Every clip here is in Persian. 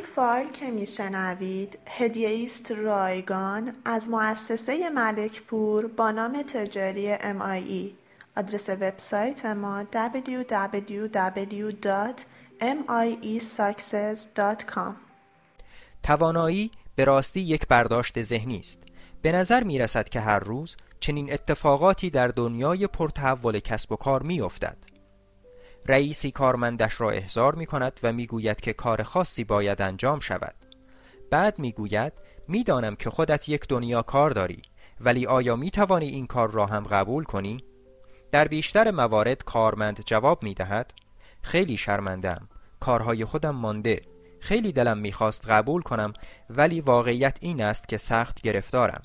فایل که میشنوید هدیه است رایگان از مؤسسه ملکپور با نام تجاری MIE. آدرس وبسایت ما www.miesuccess.com. توانایی به راستی یک برداشت ذهنی است. به نظر می رسد که هر روز چنین اتفاقاتی در دنیای پرتحول کسب و کار می افتد. رئیسی کارمندش را احضار می کند و می گوید که کار خاصی باید انجام شود. بعد می گوید می دانم که خودت یک دنیا کار داری، ولی آیا می توانی این کار را هم قبول کنی؟ در بیشتر موارد کارمند جواب می دهد خیلی شرمنده‌ام، کارهای خودم مانده، خیلی دلم می خواست قبول کنم ولی واقعیت این است که سخت گرفتارم.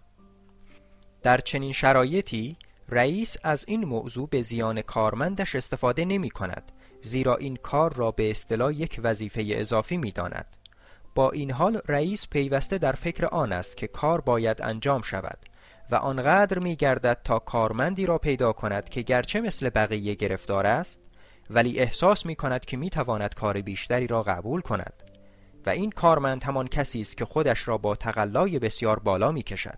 در چنین شرایطی رئیس از این موضوع به زیان کارمندش استفاده نمی کند، زیرا این کار را به اصطلاح یک وظیفه اضافی می داند. با این حال رئیس پیوسته در فکر آن است که کار باید انجام شود و آنقدر می گردد تا کارمندی را پیدا کند که گرچه مثل بقیه گرفتار است ولی احساس می کند که می تواند کار بیشتری را قبول کند و این کارمند همان کسی است که خودش را با تقلای بسیار بالا می کشد.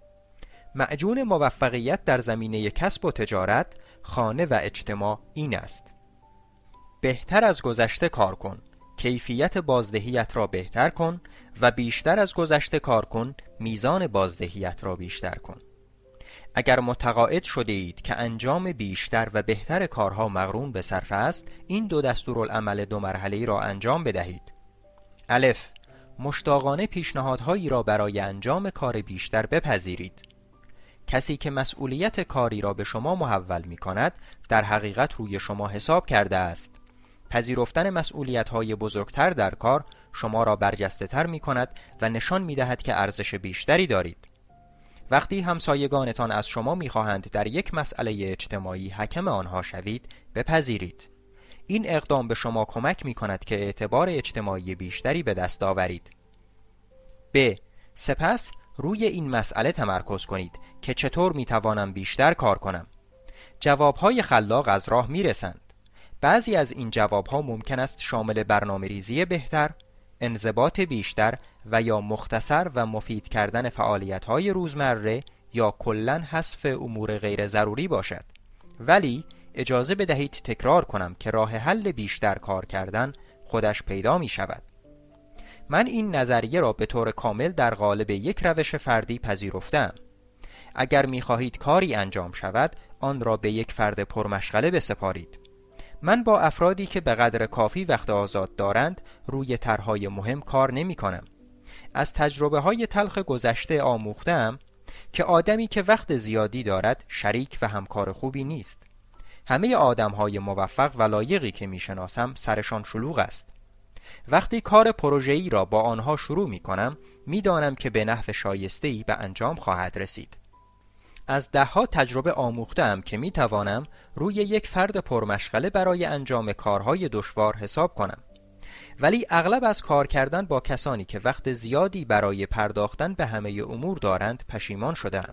معجون موفقیت در زمینه کسب و تجارت، خانه و اجتماع این است: بهتر از گذشته کار کن، کیفیت بازدهیت را بهتر کن و بیشتر از گذشته کار کن، میزان بازدهیت را بیشتر کن. اگر متقاعد شده اید که انجام بیشتر و بهتر کارها مقرون به صرفه است، این دو دستورالعمل 2 مرحله‌ای را انجام بدهید. الف، مشتاقانه پیشنهادهایی را برای انجام کار بیشتر بپذیرید. کسی که مسئولیت کاری را به شما محول می کند در حقیقت روی شما حساب کرده است. پذیرفتن مسئولیت‌های بزرگتر در کار شما را برجسته تر می کند و نشان می دهد که ارزش بیشتری دارید. وقتی همسایگانتان از شما می خواهند در یک مسئله اجتماعی حکم آنها شوید، بپذیرید. این اقدام به شما کمک می کند که اعتبار اجتماعی بیشتری به دست آورید. ب. سپس روی این مسئله تمرکز کنید که چطور می توانم بیشتر کار کنم. جوابهای خلاق از راه می رسند. بعضی از این جوابها ممکن است شامل برنامه‌ریزی بهتر، انضباط بیشتر و یا مختصر و مفید کردن فعالیت‌های روزمره یا کلاً حذف امور غیر ضروری باشد. ولی اجازه بدهید تکرار کنم که راه حل بیشتر کار کردن خودش پیدا می شود. من این نظریه را به طور کامل در قالب یک روش فردی پذیرفتم. اگر می خواهید کاری انجام شود، آن را به یک فرد پرمشغله بسپارید. من با افرادی که به قدر کافی وقت آزاد دارند روی طرح‌های مهم کار نمی کنم. از تجربه های تلخ گذشته آموختم که آدمی که وقت زیادی دارد شریک و همکار خوبی نیست. همه آدم‌های موفق و لایقی که می‌شناسم سرشان شلوغ است. وقتی کار پروژه‌ای را با آنها شروع می‌کنم، می‌دانم که به نحو شایسته‌ای به انجام خواهد رسید. از ده‌ها تجربه آموخته‌ام که می‌توانم روی یک فرد پرمشغله برای انجام کارهای دشوار حساب کنم. ولی اغلب از کار کردن با کسانی که وقت زیادی برای پرداختن به همه امور دارند پشیمان شده‌ام.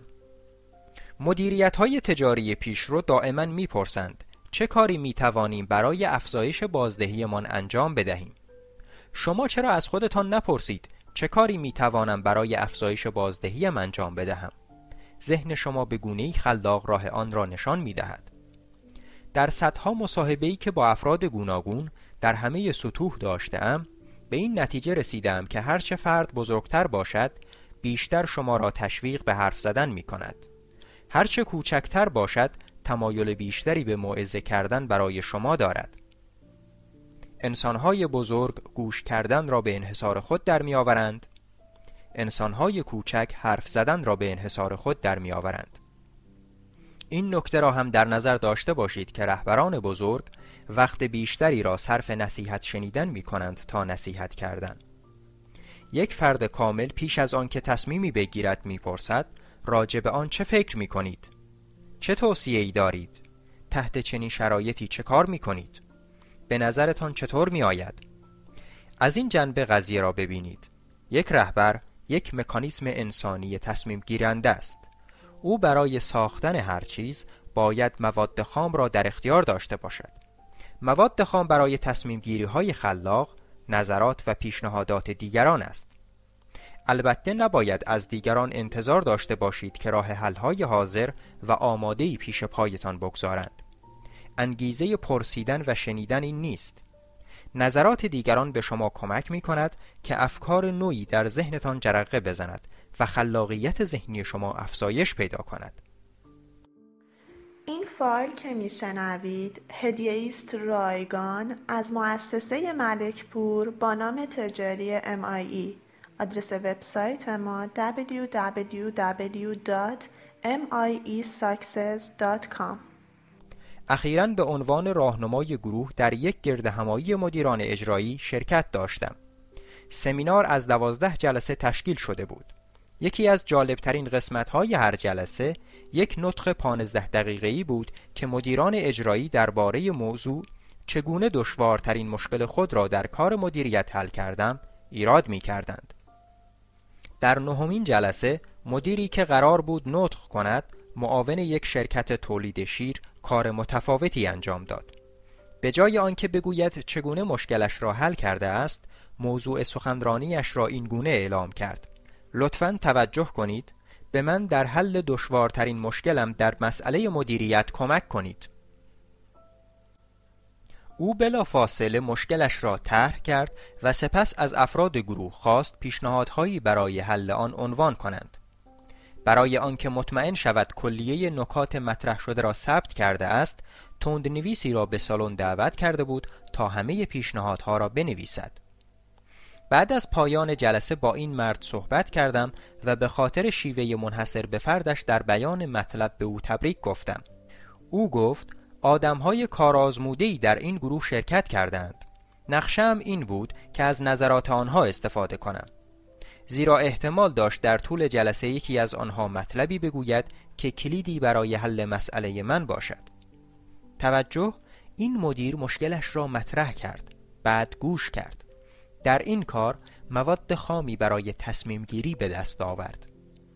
مدیریت‌های تجاری پیشرو دائما می‌پرسند چه کاری می‌توانیم برای افزایش بازدهیمان انجام بدهیم؟ شما چرا از خودتان نپرسید چه کاری می‌توانم برای افزایش بازدهیم انجام بدهم؟ ذهن شما به گونه‌ای خلاق راه آن را نشان می‌دهد. در صدها مصاحبه‌ای که با افراد گوناگون در همه سطوح داشته‌ام، به این نتیجه رسیدم که هرچه فرد بزرگتر باشد، بیشتر شما را تشویق به حرف زدن می‌کند. هرچه کوچکتر باشد، تمایل بیشتری به موعظه کردن برای شما دارد. انسان‌های بزرگ گوش کردن را به انحصار خود در می‌آورند. انسان‌های کوچک حرف زدن را به انحصار خود در می‌آورند. این نکته را هم در نظر داشته باشید که رهبران بزرگ وقت بیشتری را صرف نصیحت شنیدن می‌کنند تا نصیحت کردن. یک فرد کامل پیش از آن که تصمیمی بگیرد می‌پرسد راجع به آن چه فکر می‌کنید؟ چه توصیه‌ای دارید؟ تحت چنین شرایطی چه کار می‌کنید؟ به نظرتان چطور می‌آید؟ از این جنبه قضیه را ببینید. یک رهبر یک مکانیزم انسانی تصمیم گیرنده است. او برای ساختن هر چیز باید مواد خام را در اختیار داشته باشد. مواد خام برای تصمیم گیری های خلاق نظرات و پیشنهادات دیگران است. البته نباید از دیگران انتظار داشته باشید که راه حل‌های حاضر و آماده‌ای پیش پایتان بگذارند. انگیزه پرسیدن و شنیدن این نیست. نظرات دیگران به شما کمک می‌کند که افکار نوعی در ذهنتان جرقه بزند و خلاقیت ذهنی شما افزایش پیدا کند. این فایل که میشنوید هدیه است رایگان از مؤسسه ملک پور با نام تجاری MIE. آدرس وبسایت ما www.miesuccess.com. اخیراً به عنوان راهنمای گروه در یک گردهمایی مدیران اجرایی شرکت داشتم. سمینار از 12 جلسه تشکیل شده بود. یکی از جالبترین قسمت‌های هر جلسه یک نطق 15 دقیقه‌ای بود که مدیران اجرایی درباره موضوع چگونه دشوارترین مشکل خود را در کار مدیریت حل کردم ایراد می‌کردند. در نهمین جلسه مدیری که قرار بود نطق کند معاون یک شرکت تولید شیر کار متفاوتی انجام داد. به جای آنکه بگوید چگونه مشکلش را حل کرده است، موضوع سخنرانیش را این گونه اعلام کرد: لطفاً توجه کنید، به من در حل دشوارترین مشکلم در مسئله مدیریت کمک کنید. او بلافاصله مشکلش را طرح کرد و سپس از افراد گروه خواست پیشنهادهایی برای حل آن عنوان کنند. برای آنکه مطمئن شود کلیه نکات مطرح شده را ثبت کرده است، تندنویسی را به سالن دعوت کرده بود تا همه پیشنهادها را بنویسد. بعد از پایان جلسه با این مرد صحبت کردم و به خاطر شیوه منحصر به فردش در بیان مطلب به او تبریک گفتم. او گفت آدم‌های کارآزموده‌ای در این گروه شرکت کردند. نقشه‌ام این بود که از نظرات آنها استفاده کنم، زیرا احتمال داشت در طول جلسه یکی از آنها مطلبی بگوید که کلیدی برای حل مسئله من باشد. توجه، این مدیر مشکلش را مطرح کرد، بعد گوش کرد. در این کار مواد خامی برای تصمیم گیری به دست آورد.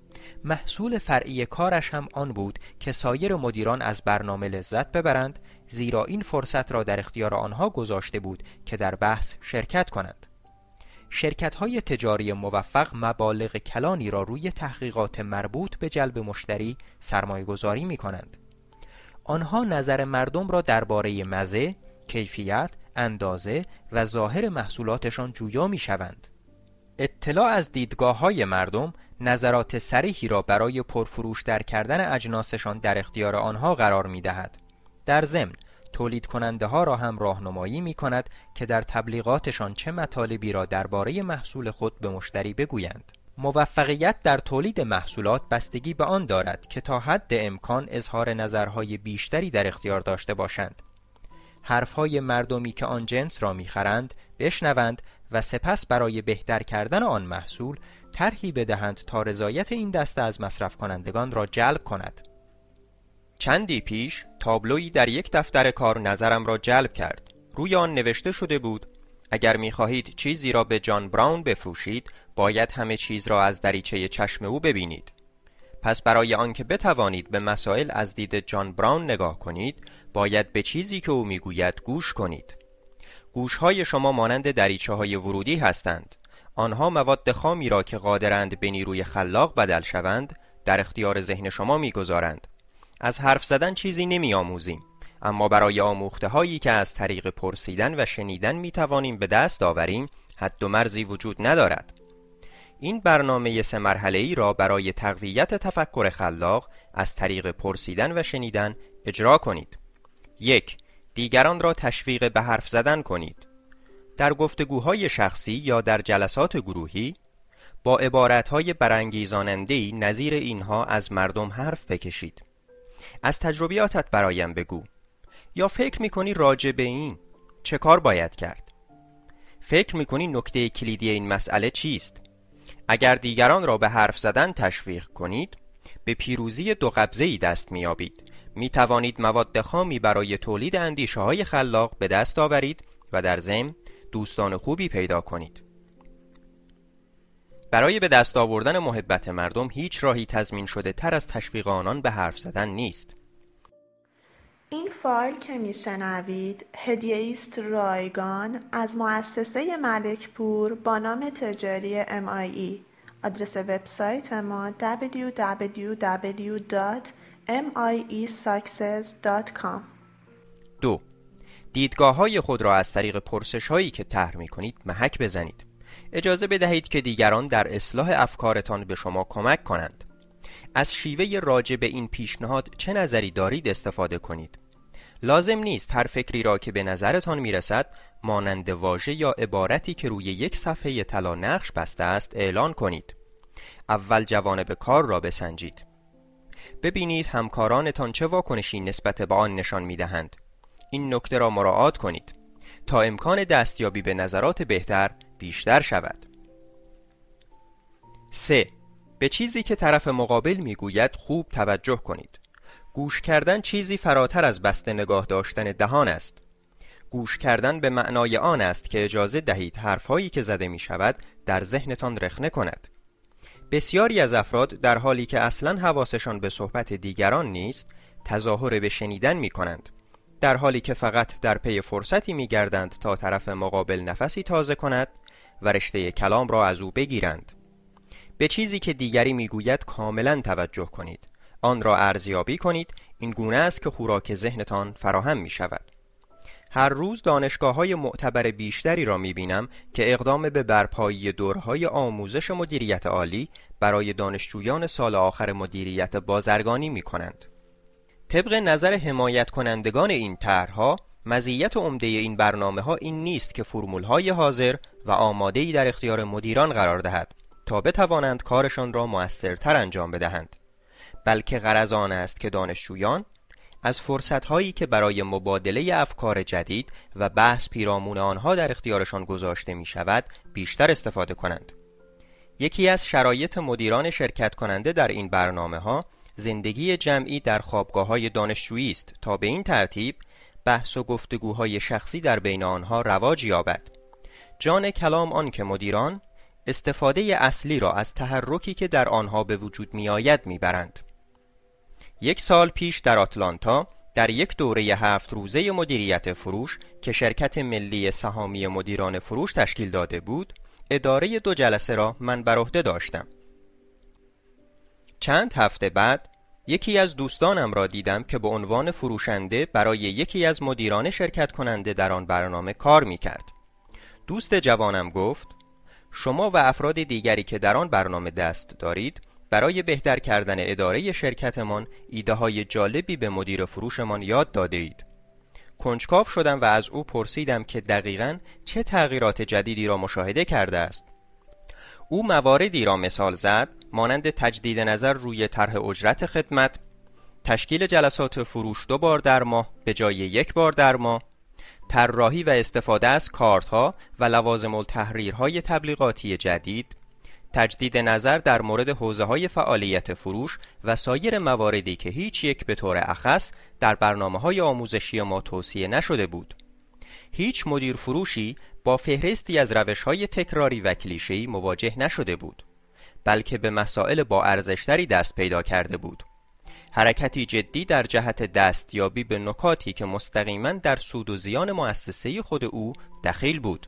محصول فرعی کارش هم آن بود که سایر مدیران از برنامه لذت ببرند، زیرا این فرصت را در اختیار آنها گذاشته بود که در بحث شرکت کنند. شرکت‌های تجاری موفق مبالغ کلانی را روی تحقیقات مربوط به جلب مشتری سرمایه‌گذاری می‌کنند. آنها نظر مردم را درباره مزه، کیفیت، اندازه و ظاهر محصولاتشان جویا می‌شوند. اطلاع از دیدگاه‌های مردم نظرات صریحی را برای پرفروش‌تر کردن اجناسشان در اختیار آنها قرار می‌دهد. در ضمن تولید کننده ها را هم راهنمایی می کند که در تبلیغاتشان چه مطالبی را درباره محصول خود به مشتری بگویند. موفقیت در تولید محصولات بستگی به آن دارد که تا حد امکان اظهار نظرهای بیشتری در اختیار داشته باشند. حرفهای مردمی که آن جنس را می‌خرند بشنوند و سپس برای بهتر کردن آن محصول طرحی بدهند تا رضایت این دسته از مصرف کنندگان را جلب کند. چندی پیش تابلویی در یک دفتر کار نظرم را جلب کرد. روی آن نوشته شده بود: اگر می‌خواهید چیزی را به جان براون بفروشید، باید همه چیز را از دریچه چشم او ببینید. پس برای آنکه بتوانید به مسائل از دید جان براون نگاه کنید، باید به چیزی که او میگوید گوش کنید. گوش‌های شما مانند دریچه‌های ورودی هستند. آنها مواد خامی را که قادرند به نیروی خلاق بدل شوند، در اختیار ذهن شما میگذارند. از حرف زدن چیزی نمی آموزیم، اما برای آموخته هایی که از طریق پرسیدن و شنیدن می توانیم به دست آوریم حد و مرزی وجود ندارد. این برنامه 3 مرحله‌ای را برای تقویت تفکر خلاق از طریق پرسیدن و شنیدن اجرا کنید. 1. دیگران را تشویق به حرف زدن کنید. در گفتگوهای شخصی یا در جلسات گروهی با عبارتهای برانگیزاننده‌ای نظیر اینها از مردم حرف بکشید. از تجربیاتت برایم بگو. یا فکر میکنی راجع به این چه کار باید کرد؟ فکر میکنی نکته کلیدی این مسئله چیست؟ اگر دیگران را به حرف زدن تشویق کنید، به پیروزی 2 قبضه‌ای دست میابید. میتوانید مواد خامی برای تولید اندیشه‌های خلاق به دست آورید و در ضمن دوستان خوبی پیدا کنید. برای به دست آوردن محبت مردم هیچ راهی تضمین شده تر از تشویق آنان به حرف زدن نیست. این فایل که میشنوید هدیه است رایگان از مؤسسه ملکپور با نام تجاری MIE. آدرس وبسایت ما www.miesuccess.com. 2. دیدگاه‌های خود را از طریق پرسش‌هایی که طرح می‌کنید محک بزنید. اجازه بدهید که دیگران در اصلاح افکارتان به شما کمک کنند. از شیوه راجع به این پیشنهاد چه نظری دارید استفاده کنید. لازم نیست هر فکری را که به نظرتان میرسد مانند واژه یا عبارتی که روی یک صفحه طلا نقش بسته است اعلان کنید. اول جوانب کار را بسنجید. ببینید همکارانتان چه واکنشی نسبت به آن نشان میدهند. این نکته را مراعات کنید تا امکان دستیابی به نظرات بهتر بیشتر شود. 3. به چیزی که طرف مقابل میگوید خوب توجه کنید. گوش کردن چیزی فراتر از بسته نگاه داشتن دهان است. گوش کردن به معنای آن است که اجازه دهید حرفهایی که زده می شود در ذهنتان رخنه کند. بسیاری از افراد در حالی که اصلاً حواسشان به صحبت دیگران نیست، تظاهر به شنیدن می کنند، در حالی که فقط در پی فرصتی می گردند تا طرف مقابل نفسی تازه کند و رشته کلام را از او بگیرند. به چیزی که دیگری می گوید کاملاً توجه کنید. آن را ارزیابی کنید. این گونه است که خوراک ذهنتان فراهم می شود. هر روز دانشگاه‌های معتبر بیشتری را می‌بینم که اقدام به برپایی دوره‌های آموزش مدیریت عالی برای دانشجویان سال آخر مدیریت بازرگانی می‌کنند. طبق نظر حمایت کنندگان این طرح‌ها، مزیت عمده این برنامه‌ها این نیست که فرمول‌های حاضر و آماده‌ای در اختیار مدیران قرار دهد تا بتوانند کارشان را مؤثرتر انجام بدهند، بلکه غرض آن است که دانشجویان از فرصت‌هایی که برای مبادله افکار جدید و بحث پیرامون آنها در اختیارشان گذاشته می‌شود بیشتر استفاده کنند. یکی از شرایط مدیران شرکت کننده در این برنامه‌ها زندگی جمعی در خوابگاه‌های دانشجویی است تا به این ترتیب بحث و گفتگوهای شخصی در بین آنها رواج یابد. جان کلام آن که مدیران استفاده اصلی را از تحرکی که در آنها به وجود می‌آید می‌برند. 1 سال پیش در آتلانتا در یک دوره 7 روزه مدیریت فروش که شرکت ملی سهامی مدیران فروش تشکیل داده بود، اداره 2 جلسه را من بر عهده داشتم. چند هفته بعد یکی از دوستانم را دیدم که به عنوان فروشنده برای یکی از مدیران شرکت کننده در آن برنامه کار می‌کرد. دوست جوانم گفت: شما و افراد دیگری که در آن برنامه دست دارید برای بهتر کردن اداره شرکتمان ایده‌های جالبی به مدیر فروشمان یاد داده اید. کنجکاو شدم و از او پرسیدم که دقیقاً چه تغییرات جدیدی را مشاهده کرده است. او مواردی را مثال زد مانند تجدید نظر روی طرح اجرت خدمت، تشکیل جلسات فروش 2 بار در ماه به جای 1 بار در ماه، طراحی و استفاده از کارت‌ها و لوازم التحریرهای تبلیغاتی جدید، تجدید نظر در مورد حوزه‌های فعالیت فروش و سایر مواردی که هیچ یک به طور اخص در برنامه‌های آموزشی ما توصیه نشده بود. هیچ مدیر فروشی با فهرستی از روش‌های تکراری و کلیشه‌ای مواجه نشده بود، بلکه به مسائل با ارزش‌تری دست پیدا کرده بود. حرکتی جدی در جهت دستیابی به نکاتی که مستقیماً در سود و زیان مؤسسه خود او دخیل بود.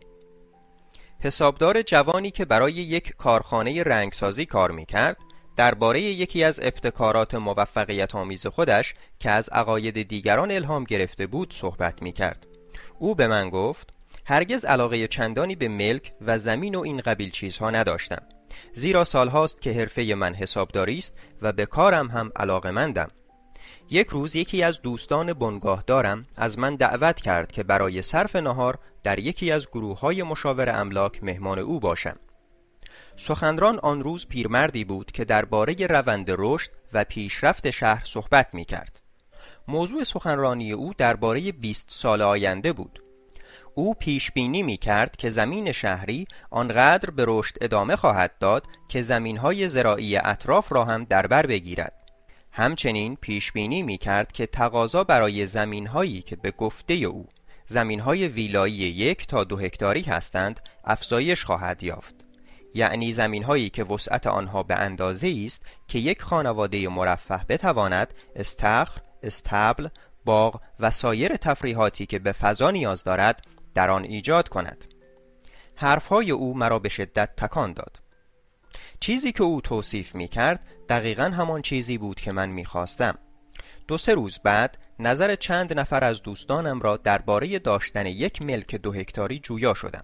حسابدار جوانی که برای یک کارخانه رنگسازی کار می‌کرد، درباره یکی از ابتکارات موفقیت آمیز خودش که از عقاید دیگران الهام گرفته بود صحبت می‌کرد. او به من گفت: هرگز علاقه چندانی به ملک و زمین و این قبیل چیزها نداشتم، زیرا سالهاست که حرفه من حسابداری است و به کارم هم علاقه‌مندم. یک روز یکی از دوستان بنگاهدارم از من دعوت کرد که برای صرف نهار در یکی از گروه‌های مشاور املاک مهمان او باشم. سخنران آن روز پیرمردی بود که درباره روند رشد و پیشرفت شهر صحبت می‌کرد. موضوع سخنرانی او درباره 20 سال آینده بود. او پیش بینی می‌کرد که زمین شهری آنقدر به رشد ادامه خواهد داد که زمین‌های زراعی اطراف را هم در بر بگیرد. همچنین پیش بینی می‌کرد که تقاضا برای زمین‌هایی که به گفته او زمین‌های ویلایی 1 تا 2 هکتاری هستند افزایش خواهد یافت. یعنی زمین‌هایی که وسعت آنها به اندازه‌ای است که یک خانواده مرفه بتواند استخر، استبل، باغ و سایر تفریحاتی که به فضا نیاز دارد در آن ایجاد کند. حرفهای او مرا به شدت تکان داد. چیزی که او توصیف می کرد دقیقاً همان چیزی بود که من می خواستم. 2-3 روز بعد نظر چند نفر از دوستانم را درباره داشتن 1 ملک 2 هکتاری جویا شدم.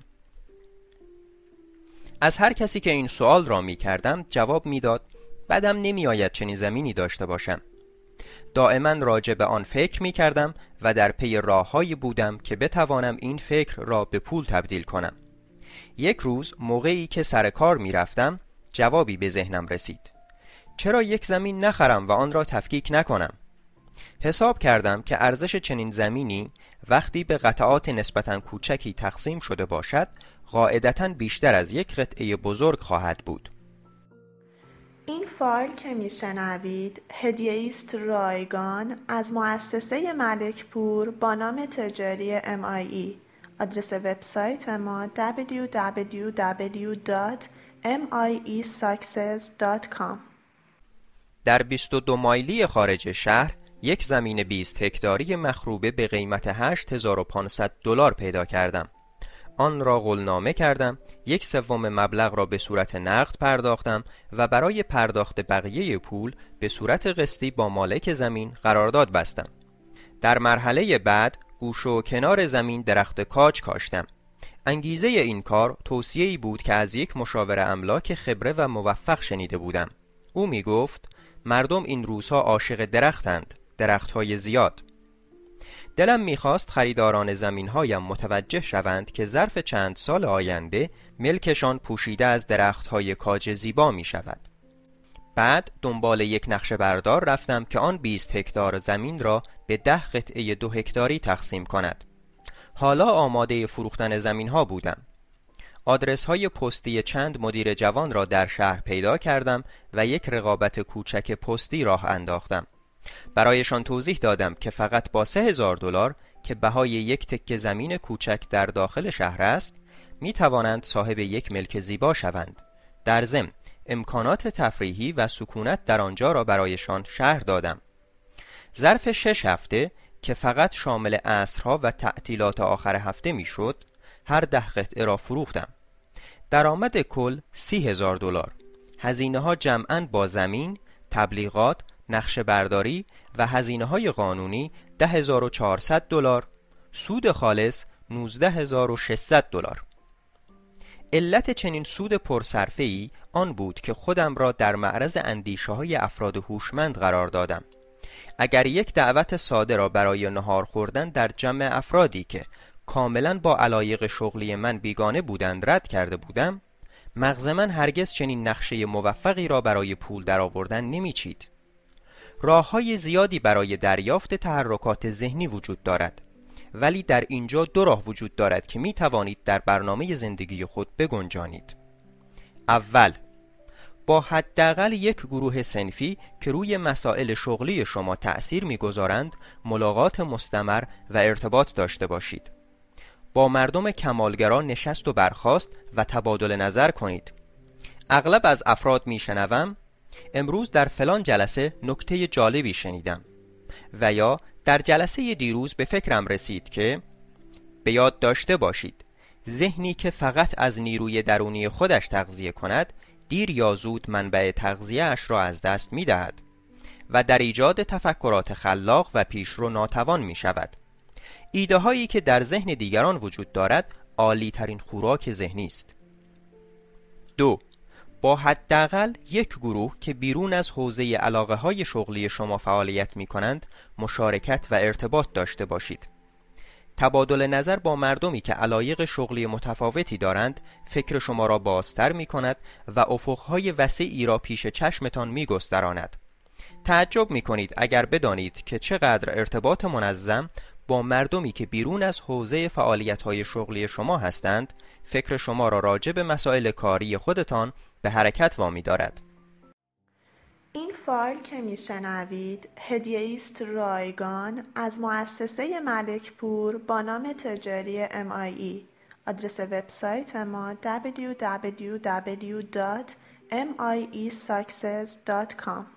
از هر کسی که این سوال را می کردم جواب می داد بدم نمی آید چنین زمینی داشته باشم. دائما راجع به آن فکر می کردم و در پی راههایی بودم که بتوانم این فکر را به پول تبدیل کنم. یک روز موقعی که سر کار می رفتم جوابی به ذهنم رسید. چرا یک زمین نخرم و آن را تفکیک نکنم؟ حساب کردم که ارزش چنین زمینی وقتی به قطعات نسبتاً کوچکی تقسیم شده باشد قاعدتاً بیشتر از یک قطعه بزرگ خواهد بود. این فایل که میشنوید هدیه است رایگان از مؤسسه ملکپور با نام تجاری MIE. آدرس وبسایت ما www.miesuccess.com. در 22 مایلی خارج شهر یک زمین 20 هکتاری مخروبه به قیمت $8,500 پیدا کردم. آن را قولنامه کردم، 1/3 مبلغ را به صورت نقد پرداختم و برای پرداخت بقیه پول به صورت قسطی با مالک زمین قرارداد بستم. در مرحله بعد گوشه و کنار زمین درخت کاج کاشتم. انگیزه این کار توصیه‌ای بود که از یک مشاور املاک خبره و موفق شنیده بودم. او می گفت مردم این روزها عاشق درختند، درختهای زیاد. دلم میخواست خریداران زمینهایم متوجه شوند که ظرف چند سال آینده ملکشان پوشیده از درختهای کاج زیبا می شود. بعد دنبال یک نقشه بردار رفتم که آن 20 هکتار زمین را به 10 قطعه 2 هکتاری تقسیم کند. حالا آماده فروختن زمینها بودم. آدرس های پستی چند مدیر جوان را در شهر پیدا کردم و یک رقابت کوچک پستی راه انداختم. برایشان توضیح دادم که فقط با $3,000 که بهای یک تکه زمین کوچک در داخل شهر است می توانند صاحب یک ملک زیبا شوند. در ضمن امکانات تفریحی و سکونت در آنجا را برایشان شرح دادم. ظرف 6 هفته که فقط شامل عصرها و تعطیلات آخر هفته می شد هر 10 قطعه را فروختم. درآمد کل $30,000. هزینه ها جمعاً با زمین، تبلیغات، نقشه برداری و هزینه های قانونی $10,400. سود خالص $19,600. علت چنین سود پرصرفه‌ای آن بود که خودم را در معرض اندیشه های افراد هوشمند قرار دادم. اگر یک دعوت ساده را برای نهار خوردن در جمع افرادی که کاملا با علایق شغلی من بیگانه بودند رد کرده بودم، مغز من هرگز چنین نقشه موفقی را برای پول درآوردن نمیچید. راه‌های زیادی برای دریافت تحرکات ذهنی وجود دارد، ولی در اینجا 2 راه وجود دارد که می توانید در برنامه زندگی خود بگنجانید. اول، با حداقل یک گروه صنفی که روی مسائل شغلی شما تأثیر می‌گذارند ملاقات مستمر و ارتباط داشته باشید. با مردم کمالگرا نشست و برخاست و تبادل نظر کنید. اغلب از افراد میشنوم امروز در فلان جلسه نکته جالبی شنیدم و یا در جلسه دیروز به فکرم رسید که به یاد داشته باشید ذهنی که فقط از نیروی درونی خودش تغذیه کند دیر یا زود منبع تغذیه اش را از دست می دهد و در ایجاد تفکرات خلاق و پیشرو ناتوان می شود. ایده هایی که در ذهن دیگران وجود دارد عالی ترین خوراک ذهنی است. 2. با حداقل یک گروه که بیرون از حوزه علاقه های شغلی شما فعالیت می کنند مشارکت و ارتباط داشته باشید. تبادل نظر با مردمی که علایق شغلی متفاوتی دارند فکر شما را بازتر می کند و افقهای وسیعی را پیش چشمتان می گستراند. تعجب می کنید اگر بدانید که چقدر ارتباط منظم با مردمی که بیرون از حوزه فعالیت‌های شغلی شما هستند فکر شما را راجع به مسائل کاری خودتان به حرکت وامی دارد. این فایل که میشنوید هدیه است رایگان از مؤسسه ملکپور با نام تجاری MIE. آدرس وبسایت ما www.miesuccess.com.